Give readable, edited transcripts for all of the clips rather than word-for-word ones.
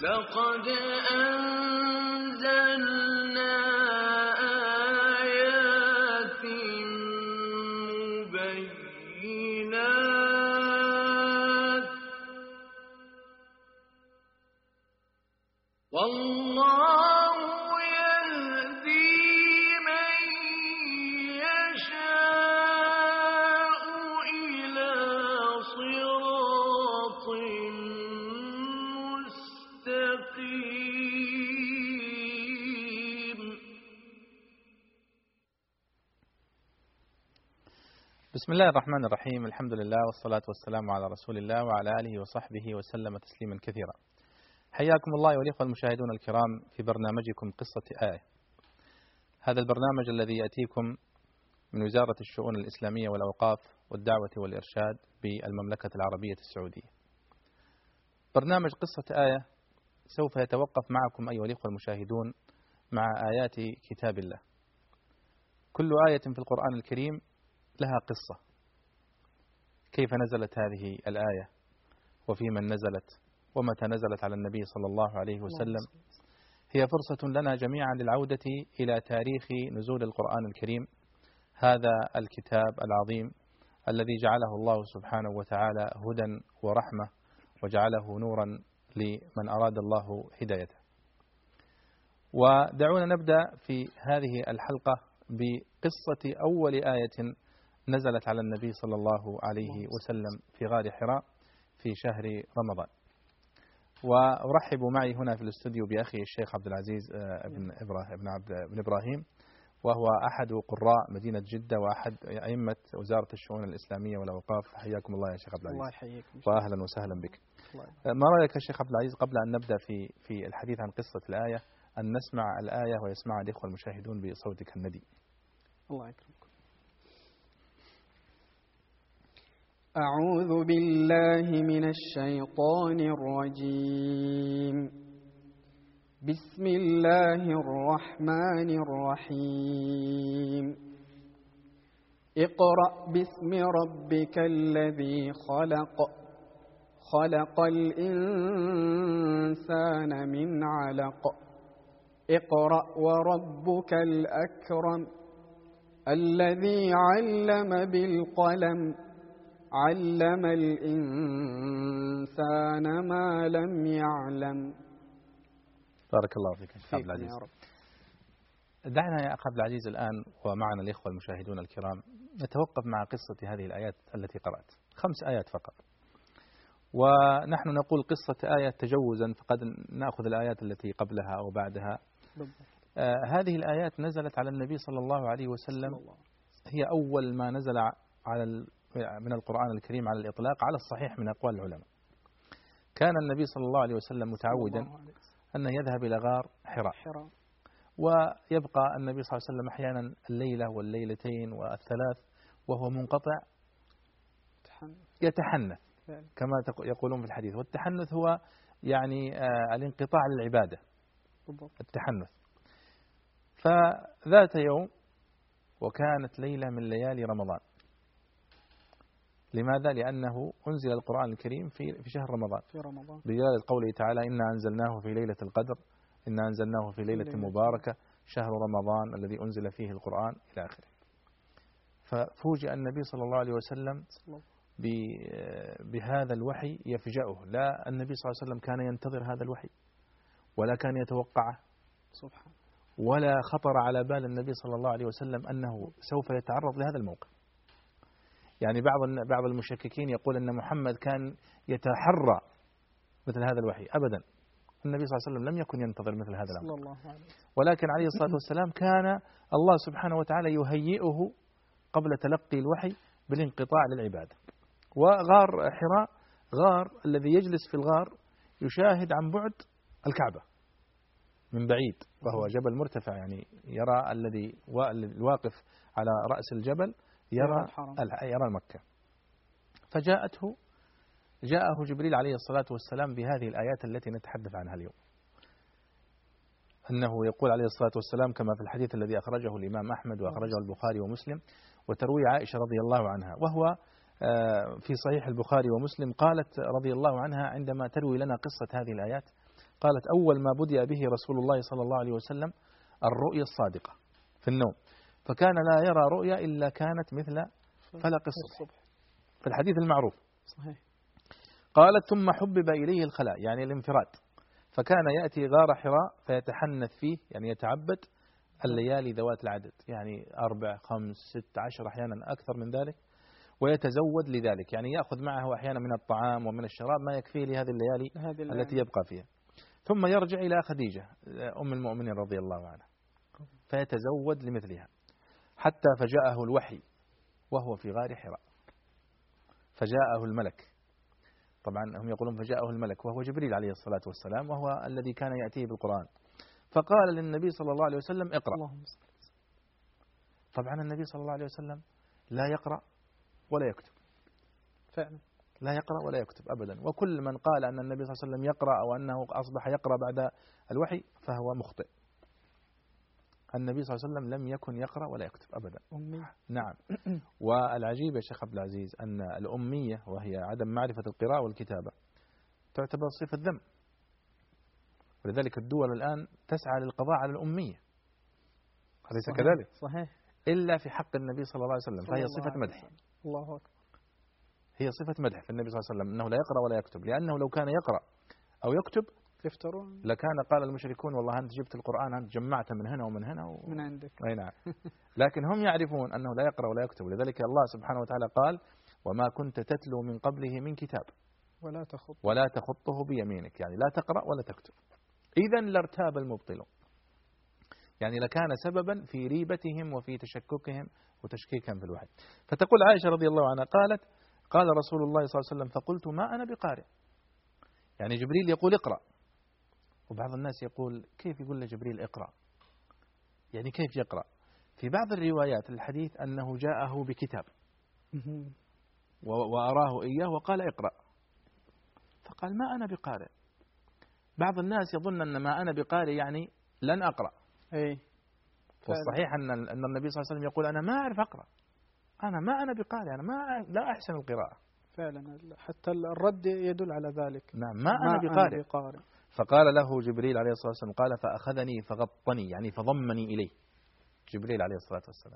لقد أنزلنا آيات مبينات والله يهدي من يشاء إلى صراط مستقيم. بسم الله الرحمن الرحيم. الحمد لله والصلاة والسلام على رسول الله وعلى آله وصحبه وسلم تسليما كثيرا. حياكم الله والإخوة المشاهدون الكرام في برنامجكم قصة آية. هذا البرنامج الذي يأتيكم من وزارة الشؤون الإسلامية والأوقاف والدعوة والإرشاد بالمملكة العربية السعودية. برنامج قصة آية سوف يتوقف معكم أيها الإخوة المشاهدون مع آيات كتاب الله. كل آية في القرآن الكريم لها قصة، كيف نزلت هذه الآية وفي من نزلت ومتى نزلت على النبي صلى الله عليه وسلم. هي فرصة لنا جميعا للعودة إلى تاريخ نزول القرآن الكريم، هذا الكتاب العظيم الذي جعله الله سبحانه وتعالى هدى ورحمة وجعله نورا لمن أراد الله هدايته. ودعونا نبدأ في هذه الحلقة بقصة أول آية نزلت على النبي صلى الله عليه وسلم في غار حراء في شهر رمضان. وأرحب معي هنا في الاستوديو بأخي الشيخ عبد العزيز بن إبراهيم، وهو أحد قراء مدينة جدة وأحد أئمة وزارة الشؤون الإسلامية والأوقاف. حياكم الله يا شيخ عبد العزيز. الله يحييكم وأهلا وسهلا بك. ما رأيك يا شيخ عبد العزيز قبل أن نبدأ في الحديث عن قصة الآية أن نسمع الآية ويسمع الإخوة المشاهدون بصوتك الندي. الله يكرمكم. أعوذ بالله من الشيطان الرجيم. بسم الله الرحمن الرحيم. اقرأ باسم ربك الذي خلق، خلق الإنسان من علق. اقرأ وربك الأكرم الذي علم بالقلم، علم الإنسان ما لم يعلم. بارك الله فيك شيخ عبد العزيز. دعنا يا أخ عبد العزيز الآن ومعنا الإخوة المشاهدون الكرام نتوقف مع قصة هذه الآيات التي قرأت، 5 آيات فقط، ونحن نقول قصة آية تجوزا، فقد نأخذ الآيات التي قبلها أو بعدها. هذه الآيات نزلت على النبي صلى الله عليه وسلم، هي أول ما نزل من القرآن الكريم على الإطلاق على الصحيح من أقوال العلماء. كان النبي صلى الله عليه وسلم متعودا أن يذهب إلى غار حراء، ويبقى النبي صلى الله عليه وسلم أحيانا الليلة والليلتين والثلاث وهو منقطع يتحنث كما يقولون في الحديث. والتحنث هو يعني الانقطاع للعبادة، التحنث. فذات يوم وكانت ليلة من ليالي رمضان. لماذا؟ لأنه أنزل القرآن الكريم في شهر رمضان بدلالة قوله تعالى إنا أنزلناه في ليلة القدر، إنا أنزلناه في ليلة مباركة شهر رمضان الذي أنزل فيه القرآن إلى آخره. ففوجئ النبي صلى الله عليه وسلم بهذا الوحي يفجأه. لا، النبي صلى الله عليه وسلم كان ينتظر هذا الوحي ولا كان يتوقعه، ولا خطر على بال النبي صلى الله عليه وسلم أنه سوف يتعرض لهذا الموقف. يعني بعض المشككين يقول أن محمد كان يتحرى مثل هذا الوحي. أبدا، النبي صلى الله عليه وسلم لم يكن ينتظر مثل هذا الأمر، ولكن عليه الصلاة والسلام كان الله سبحانه وتعالى يهيئه قبل تلقي الوحي بالانقطاع للعبادة. وغار حراء غار الذي يجلس في الغار يشاهد عن بعد الكعبة من بعيد، وهو جبل مرتفع، يعني يرى الذي الواقف على رأس الجبل يرى مكة. جاءه جبريل عليه الصلاة والسلام بهذه الآيات التي نتحدث عنها اليوم. أنه يقول عليه الصلاة والسلام كما في الحديث الذي أخرجه الإمام أحمد وأخرجه البخاري ومسلم وتروي عائشة رضي الله عنها، وهو في صحيح البخاري ومسلم، قالت رضي الله عنها عندما تروي لنا قصة هذه الآيات قالت أول ما بدأ به رسول الله صلى الله عليه وسلم الرؤيا الصادقة في النوم، فكان لا يرى رؤيا إلا كانت مثل فلق الصبح في الحديث المعروف. صحيح. قالت ثم حبب إليه الخلاء يعني الانفراد، فكان يأتي غار حراء فيتحنث فيه يعني يتعبد الليالي ذوات العدد، يعني 4 5 6 10 أحيانا أكثر من ذلك، ويتزود لذلك، يعني يأخذ معه أحيانا من الطعام ومن الشراب ما يكفيه لهذه الليالي التي يبقى فيها، ثم يرجع إلى خديجة أم المؤمنين رضي الله عنها فيتزود لمثلها، حتى فجاءه الوحي وهو في غار حراء، فجاءه الملك، طبعا هم يقولون فجاءه الملك وهو جبريل عليه الصلاة والسلام، وهو الذي كان يأتيه بالقرآن، فقال للنبي صلى الله عليه وسلم اقرأ. طبعا النبي صلى الله عليه وسلم لا يقرأ ولا يكتب، فعلا لا يقرأ ولا يكتب أبدا، وكل من قال أن النبي صلى الله عليه وسلم يقرأ أو أنه أصبح يقرأ بعد الوحي فهو مخطئ. النبي صلى الله عليه وسلم لم يكن يقرأ ولا يكتب أبدا. أمي. نعم. والعجيب يا شيخ عبد العزيز أن الأمية وهي عدم معرفة القراءة والكتابة تعتبر صفة ذم، ولذلك الدول الآن تسعى للقضاء على الأمية، أليس كذلك؟ صحيح. إلا في حق النبي صلى الله عليه وسلم، فهي صفة مدح. الله أكبر. هي صفة مدح في النبي صلى الله عليه وسلم أنه لا يقرأ ولا يكتب، لأنه لو كان يقرأ أو يكتب يفترون لكان قال المشركون والله أنت جبت القرآن أنت جمعت من هنا ومن هنا من عندك. أي نعم. لكن هم يعرفون أنه لا يقرأ ولا يكتب، لذلك الله سبحانه وتعالى قال وما كنت تتلو من قبله من كتاب ولا تخطه بيمينك، يعني لا تقرأ ولا تكتب، إذن لارتاب المبطلون، يعني لكان سببا في ريبتهم وفي تشككهم وتشكيكهم في الوحي. فتقول عائشة رضي الله عنها قالت قال رسول الله صلى الله عليه وسلم فقلت ما أنا بقارئ، يعني جبريل يقول اقرأ، وبعض الناس يقول كيف يقول لجبريل اقرأ، يعني كيف يقرأ؟ في بعض الروايات الحديث أنه جاءه بكتاب وأراه إياه وقال اقرأ، فقال ما أنا بقارئ. بعض الناس يظن أن ما أنا بقارئ يعني لن أقرأ، والصحيح أن النبي صلى الله عليه وسلم يقول أنا ما أعرف أقرأ، أنا ما أنا بقارئ، أنا لا أحسن القراءة. فعلا حتى الرد يدل على ذلك. نعم ما أنا بقارئ. فقال له جبريل عليه الصلاة والسلام قال فأخذني فغطني يعني فضمني إليه جبريل عليه الصلاة والسلام،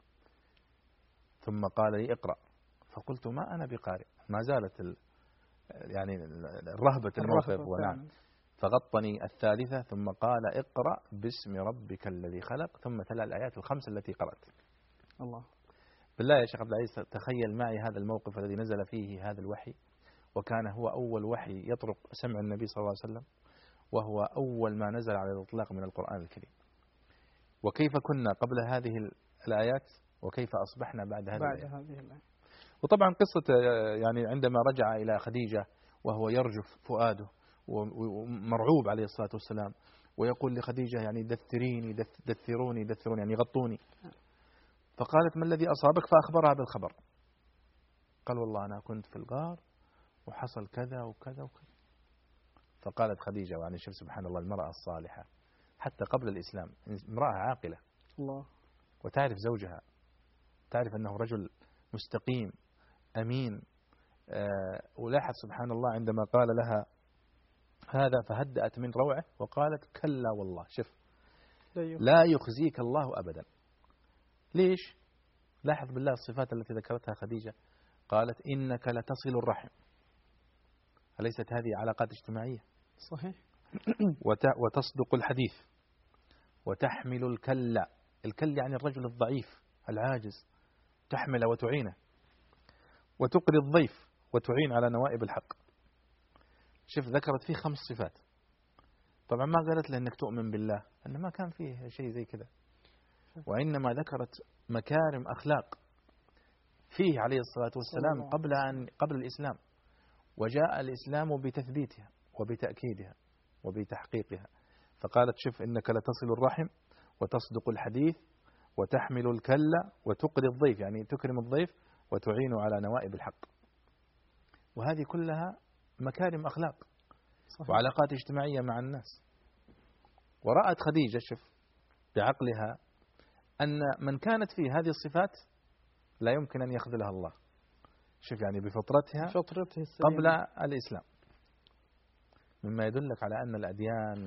ثم قال لي اقرأ، فقلت ما أنا بقارئ، ما زالت يعني الرهبة الموقف. ونعم. فغطني الثالثة ثم قال اقرأ باسم ربك الذي خلق، ثم تلا الآيات الخمس التي قرأت. الله. بالله يا شيخ عبد العزيز تخيل معي هذا الموقف الذي نزل فيه هذا الوحي، وكان هو أول وحي يطرق سمع النبي صلى الله عليه وسلم، وهو أول ما نزل على الإطلاق من القرآن الكريم، وكيف كنا قبل هذه الآيات وكيف أصبحنا بعد هذه الآيات. وطبعا قصة يعني عندما رجع إلى خديجة وهو يرجف فؤاده ومرعوب عليه الصلاة والسلام، ويقول لخديجة يعني دثروني يعني غطوني، فقالت ما الذي أصابك؟ فأخبرها بالخبر، قال والله أنا كنت في الغار وحصل كذا وكذا وكذا. فقالت خديجة يعني شوف سبحان الله المرأة الصالحة حتى قبل الإسلام، امرأة عاقلة الله، وتعرف زوجها، تعرف أنه رجل مستقيم أمين، ولاحظ سبحان الله عندما قال لها هذا فهدأت من روعه وقالت كلا والله شوف لا يخزيك الله أبدا. ليش؟ لاحظ بالله الصفات التي ذكرتها خديجة، قالت إنك لتصل الرحم، أليست هذه علاقات اجتماعية؟ صحيح. وتصدق الحديث، وتحمل الكل يعني الرجل الضعيف العاجز، تحمل وتعينه، وتقري الضيف وتعين على نوائب الحق. شوف ذكرت فيه 5 صفات، طبعا ما قالت له انك تؤمن بالله، انه ما كان فيه شيء زي كذا، وإنما ذكرت مكارم أخلاق فيه عليه الصلاة والسلام قبل الإسلام، وجاء الإسلام بتثبيتها وبتأكيدها وبتحقيقها. فقالت شوف إنك لتصل الرحم وتصدق الحديث وتحمل الكل وتقري الضيف، يعني تكرم الضيف وتعين على نوائب الحق. وهذه كلها مكارم أخلاق صحيح. وعلاقات اجتماعية مع الناس. ورأت خديجة شوف بعقلها أن من كانت فيه هذه الصفات لا يمكن أن يخذلها الله، شوف يعني بفطرتها قبل الإسلام، مما يدلك على أن الأديان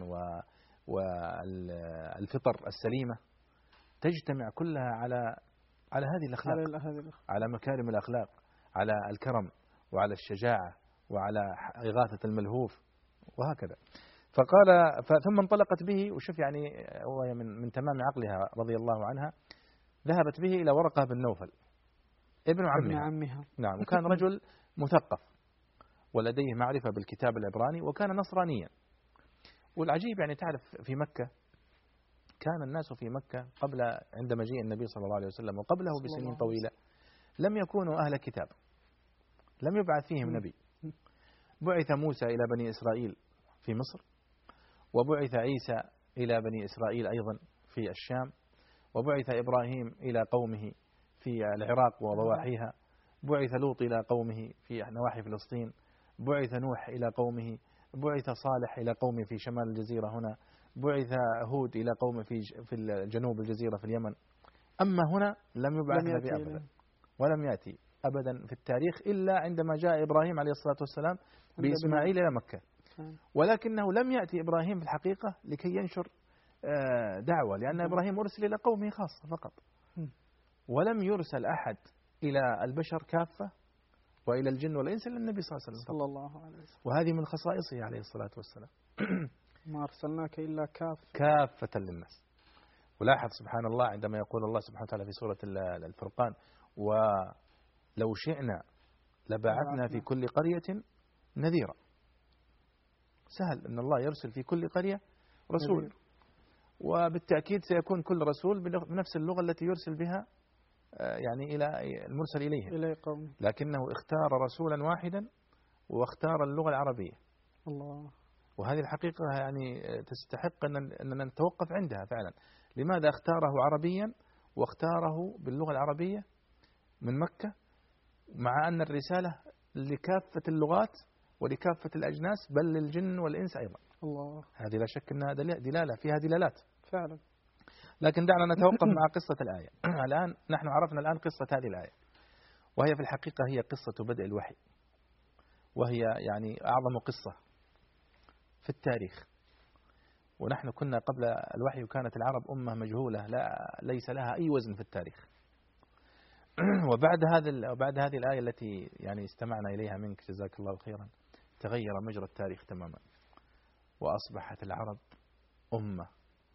والفطر السليمة تجتمع كلها على هذه الأخلاق، على مكارم الأخلاق، على الكرم وعلى الشجاعة وعلى إغاثة الملهوف وهكذا. فقال ثم انطلقت به، وشوف يعني هو من تمام عقلها رضي الله عنها، ذهبت به إلى ورقة بن نوفل ابن عمها. نعم، وكان رجل مثقف ولديه معرفة بالكتاب العبراني وكان نصرانيا. والعجيب يعني تعرف في مكة كان الناس في مكة قبل عند مجيء النبي صلى الله عليه وسلم وقبله بسنين طويلة لم يكونوا أهل كتاب، لم يبعث فيهم نبي. بعث موسى إلى بني إسرائيل في مصر، وبعث عيسى إلى بني إسرائيل أيضا في الشام، وبعث إبراهيم إلى قومه في العراق وضواحيها، بعث لوط إلى قومه في نواحي فلسطين، بعث نوح إلى قومه، بعث صالح إلى قومه في شمال الجزيرة هنا، بعث هود إلى قومه في جنوب الجزيرة في اليمن. أما هنا لم يبعث نبي أبدا، ولم يأتي أبدا في التاريخ إلا عندما جاء إبراهيم عليه الصلاة والسلام بإسماعيل إلى مكة. ولكنه لم يأتي إبراهيم في الحقيقة لكي ينشر دعوة، لأن إبراهيم أرسل إلى قومه خاصة فقط، ولم يرسل أحد إلى البشر كافة وإلى الجن والإنس إلا النبي صلى الله عليه وسلم. وهذه من خصائصه عليه الصلاة والسلام. ما أرسلناك إلا كافة للناس. ولاحظ سبحان الله عندما يقول الله سبحانه وتعالى في سورة الفرقان: ولو شئنا لبعثنا في كل قرية نذيرا. سهل أن الله يرسل في كل قرية رسول، وبالتأكيد سيكون كل رسول بنفس اللغة التي يرسل بها يعني إلى المرسل إليه، لكنه اختار رسولا واحدا واختار اللغة العربية. الله. وهذه الحقيقة يعني تستحق أننا نتوقف عندها فعلا. لماذا اختاره عربيا واختاره باللغة العربية من مكة، مع أن الرسالة لكافة اللغات ولكافة الأجناس بل للجن والإنس أيضا؟ الله. هذه لا شك أنها دلالة فيها دلالات فعلا. لكن دعنا نتوقف مع قصة الآية. الآن نحن عرفنا الآن قصة هذه الآية، وهي في الحقيقة هي قصة بدء الوحي، وهي يعني أعظم قصة في التاريخ. ونحن كنا قبل الوحي وكانت العرب أمة مجهولة ليس لها أي وزن في التاريخ. وبعد هذه الآية التي يعني استمعنا إليها منك جزاك الله خيرا تغير مجرى التاريخ تماما، وأصبحت العرب أمة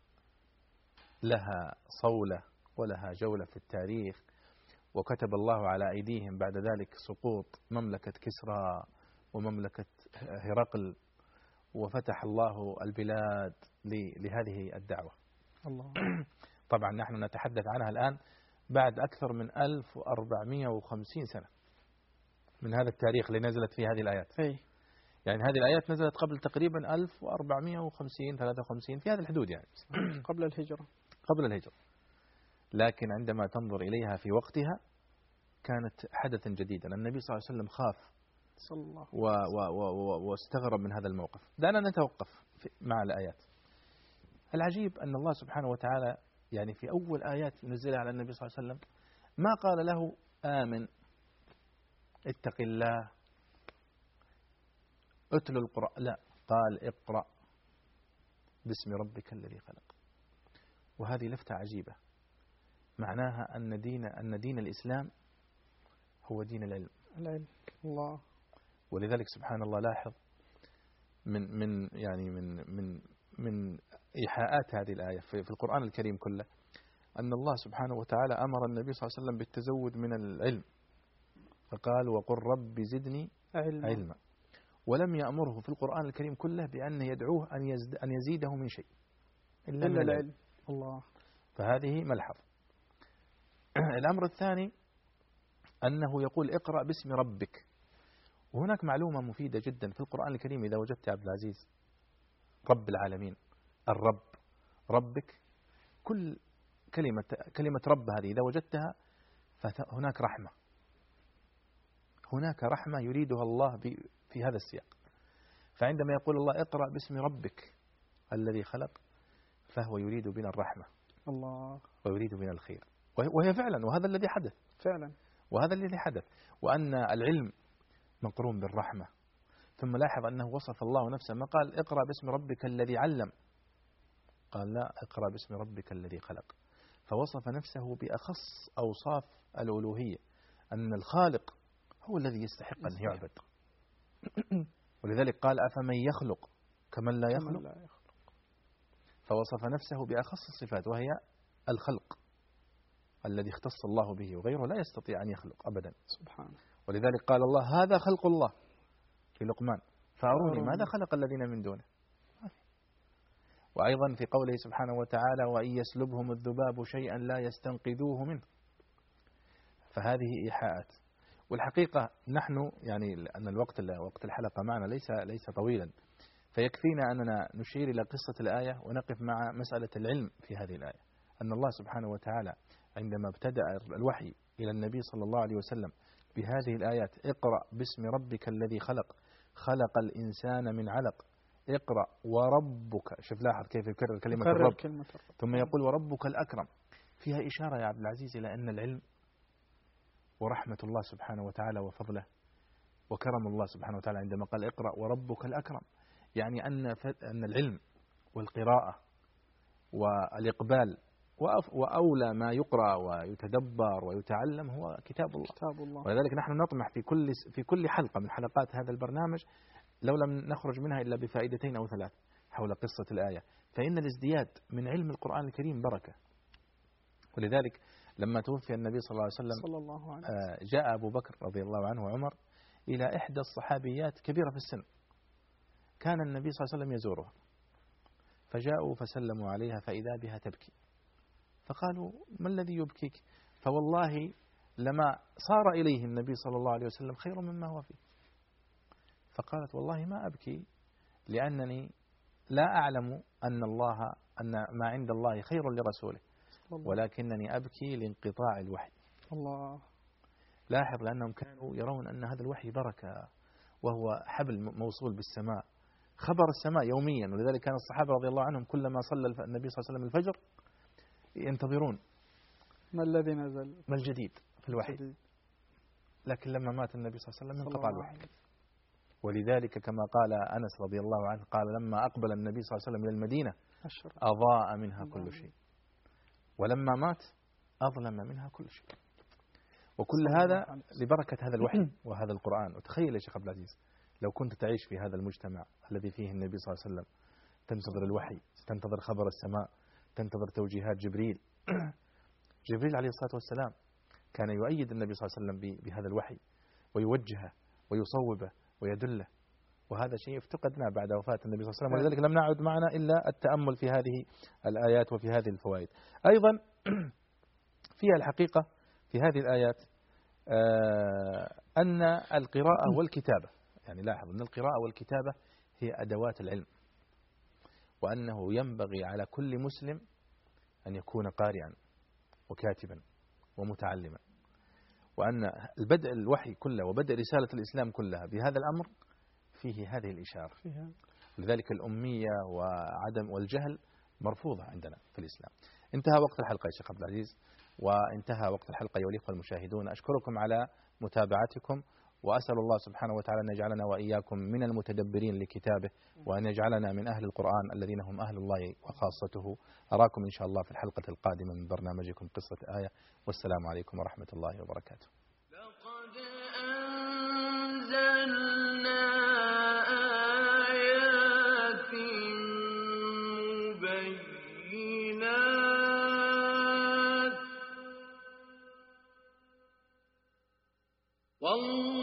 لها صولة ولها جولة في التاريخ. وكتب الله على أيديهم بعد ذلك سقوط مملكة كسرى ومملكة هرقل، وفتح الله البلاد لهذه الدعوة. الله. طبعا نحن نتحدث عنها الآن بعد أكثر من 1450 سنة من هذا التاريخ اللي نزلت فيه هذه الآيات. يعني هذه الآيات نزلت قبل تقريبا 1450 53 في هذه الحدود، يعني قبل الهجرة. لكن عندما تنظر إليها في وقتها كانت حدثا جديدا. النبي صلى الله عليه وسلم خاف واستغرب من هذا الموقف. دعنا نتوقف مع الآيات. العجيب أن الله سبحانه وتعالى يعني في أول آيات ينزلها على النبي صلى الله عليه وسلم ما قال له آمن، اتق الله، اتل القرآن، لا، قال اقرأ باسم ربك الذي خلق. وهذه لفتة عجيبة معناها أن دين الإسلام هو دين العلم. الله. ولذلك سبحان الله لاحظ من إيحاءات هذه الآية في القرآن الكريم كله أن الله سبحانه وتعالى أمر النبي صلى الله عليه وسلم بالتزود من العلم، فقال وقل رب زدني علما. ولم يأمره في القرآن الكريم كله بأن يدعوه أن يزيده من شيء إلا من العلم. الله. فهذه ملحظ. الأمر الثاني أنه يقول اقرأ باسم ربك. وهناك معلومة مفيدة جدا في القرآن الكريم إذا وجدت يا عبد العزيز رب العالمين، الرب، ربك، كل كلمة رب هذه إذا وجدتها فهناك رحمة، هناك رحمة يريدها الله في هذا السياق. فعندما يقول الله اقرأ باسم ربك الذي خلق فهو يريد بنا الرحمة. الله. ويريد بنا الخير، وهي فعلا، وهذا الذي حدث فعلا، وهذا الذي حدث، وأن العلم مقرون بالرحمة. ثم لاحظ أنه وصف الله نفسه، ما قال اقرأ باسم ربك الذي علم، قال لا، اقرأ باسم ربك الذي خلق. فوصف نفسه بأخص أوصاف الألوهية، أن الخالق هو الذي يستحق أن يعبد. ولذلك قال أفمن يخلق كمن لا يخلق. فوصف نفسه بأخص الصفات وهي الخلق الذي اختص الله به، وغيره لا يستطيع أن يخلق أبدا سبحانه. ولذلك قال الله هذا خلق الله في لقمان فأروني ماذا خلق الذين من دونه. وأيضا في قوله سبحانه وتعالى وإن يسلبهم الذباب شيئا لا يستنقذوه منه. فهذه إيحاءات. والحقيقة نحن يعني أن وقت الحلقة معنا ليس طويلا، فيكفينا أننا نشير إلى قصة الآية ونقف مع مسألة العلم في هذه الآية. أن الله سبحانه وتعالى عندما ابتدأ الوحي إلى النبي صلى الله عليه وسلم بهذه الآيات اقرأ باسم ربك الذي خلق، خلق الإنسان من علق، اقرأ وربك، شوف لاحظ كيف يكرر كلمة الرب، ثم يقول وربك الأكرم، فيها إشارة يا عبد العزيز إلى أن العلم ورحمة الله سبحانه وتعالى وفضله وكرم الله سبحانه وتعالى عندما قال اقرأ وربك الأكرم، يعني أن العلم والقراءة والإقبال وأولى ما يقرأ ويتدبر ويتعلم هو كتاب الله. ولذلك نحن نطمح في كل حلقة من حلقات هذا البرنامج لو لم نخرج منها إلا بفائدتين أو ثلاث حول قصة الآية، فإن الازدياد من علم القرآن الكريم بركة. ولذلك لما توفي النبي صلى الله عليه وسلم جاء أبو بكر رضي الله عنه وعمر إلى إحدى الصحابيات كبيرة في السن، كان النبي صلى الله عليه وسلم يزورها، فجاءوا فسلموا عليها فإذا بها تبكي، فقالوا ما الذي يبكيك؟ فوالله لما صار إليه النبي صلى الله عليه وسلم خير مما هو فيه. فقالت والله ما أبكي لأنني لا أعلم أن ما عند الله خير لرسوله، ولكنني أبكي لانقطاع الوحي. الله. لاحظ لأنهم كانوا يرون أن هذا الوحي بركة وهو حبل موصول بالسماء، خبر السماء يوميا. ولذلك كان الصحابة رضي الله عنهم كلما صلى النبي صلى الله عليه وسلم الفجر ينتظرون ما الذي نزل، ما الجديد في الوحي. لكن لما مات النبي صلى الله عليه وسلم انقطع الوحي. ولذلك كما قال أنس رضي الله عنه قال لما أقبل النبي صلى الله عليه وسلم إلى المدينة أضاء منها كل شيء، ولما مات أظلم منها كل شيء. وكل هذا لبركة هذا الوحي وهذا القرآن. وتخيل يا شيخ عبد العزيز لو كنت تعيش في هذا المجتمع الذي فيه النبي صلى الله عليه وسلم، تنتظر الوحي، تنتظر خبر السماء، تنتظر توجيهات جبريل. جبريل عليه الصلاة والسلام كان يؤيد النبي صلى الله عليه وسلم بهذا الوحي ويوجهه ويصوبه ويدله، وهذا شيء افتقدناه بعد وفاة النبي صلى الله عليه وسلم. ولذلك لم نعد معنا إلا التأمل في هذه الآيات وفي هذه الفوائد. أيضا فيها الحقيقة في هذه الآيات أن القراءة والكتابة، يعني لاحظ أن القراءة والكتابة هي أدوات العلم، وأنه ينبغي على كل مسلم أن يكون قارئا وكاتبا ومتعلما، وأن البدء الوحي كله وبدء رسالة الإسلام كلها بهذا الأمر فيه هذه الإشارة. لذلك الأمية والجهل مرفوضة عندنا في الإسلام. انتهى وقت الحلقة يا شيخ عبد العزيز، وانتهى وقت الحلقة أيها الإخوة المشاهدون. أشكركم على متابعتكم، وأسأل الله سبحانه وتعالى أن يجعلنا وإياكم من المتدبرين لكتابه، وأن يجعلنا من أهل القرآن الذين هم أهل الله وخاصته. أراكم إن شاء الله في الحلقة القادمة من برنامجكم قصة آية، والسلام عليكم ورحمة الله وبركاته. لقد أنزلنا آيات مبينات والله